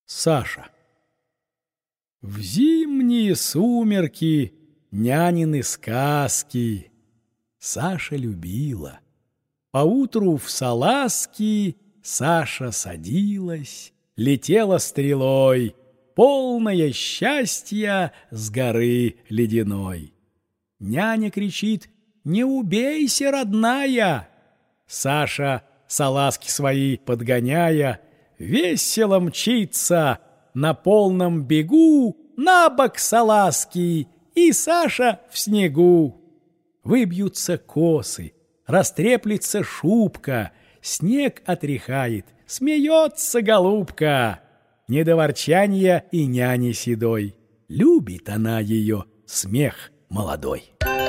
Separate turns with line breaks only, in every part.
Саша. В зимние сумерки нянины сказки Саша любила. Поутру в салазки Саша садилась, летела стрелой, полное счастья с горы ледяной. Няня кричит: «Не убейся, родная!» Саша, салазки свои подгоняя, весело мчится на полном бегу, на бок салазки, и Саша в снегу. Выбьются косы, растреплется шубка, снег отряхает, смеется голубка. Не до ворчанья и няни седой, любит она ее смех молодой.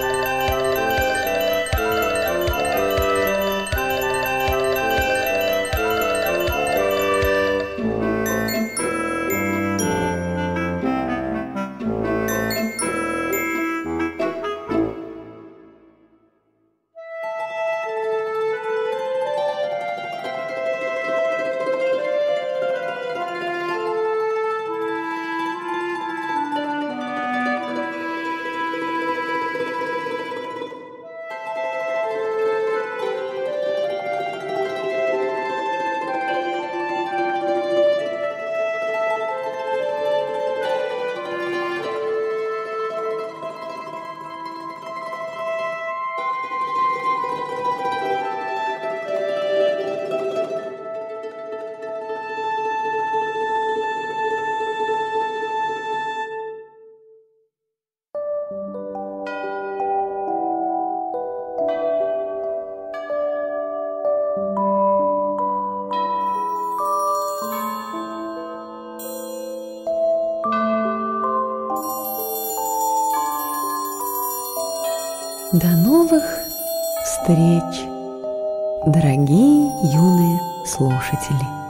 До новых встреч, дорогие юные слушатели!